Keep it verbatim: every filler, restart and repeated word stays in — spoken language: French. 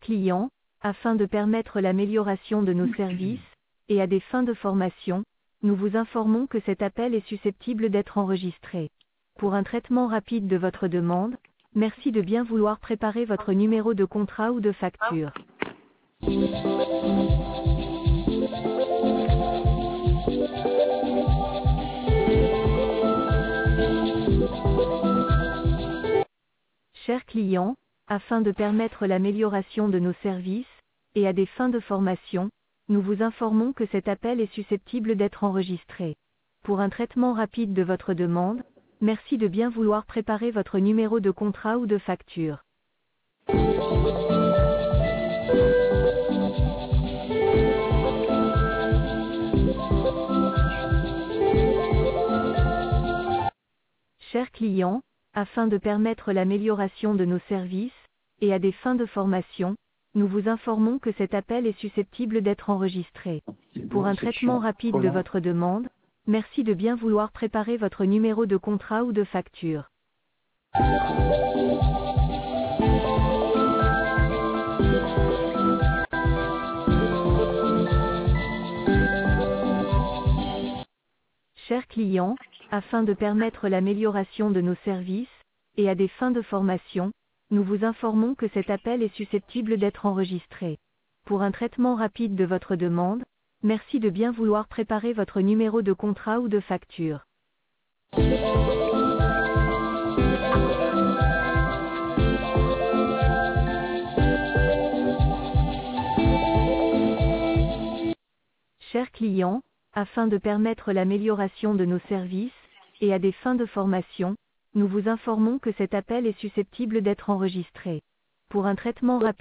clients, afin de permettre l'amélioration de nos services, et à des fins de formation, nous vous informons que cet appel est susceptible d'être enregistré. Pour un traitement rapide de votre demande, merci de bien vouloir préparer votre numéro de contrat ou de facture. Chers clients, afin de permettre l'amélioration de nos services, et à des fins de formation, nous vous informons que cet appel est susceptible d'être enregistré. Pour un traitement rapide de votre demande, merci de bien vouloir préparer votre numéro de contrat ou de facture. Chers clients, afin de permettre l'amélioration de nos services, et à des fins de formation, nous vous informons que cet appel est susceptible d'être enregistré. Pour un traitement rapide de votre demande, merci de bien vouloir préparer votre numéro de contrat ou de facture. Chers clients, afin de permettre l'amélioration de nos services, et à des fins de formation, nous vous informons que cet appel est susceptible d'être enregistré. Pour un traitement rapide de votre demande, merci de bien vouloir préparer votre numéro de contrat ou de facture. Chers clients, afin de permettre l'amélioration de nos services, et à des fins de formation, nous vous informons que cet appel est susceptible d'être enregistré. Pour un traitement rapide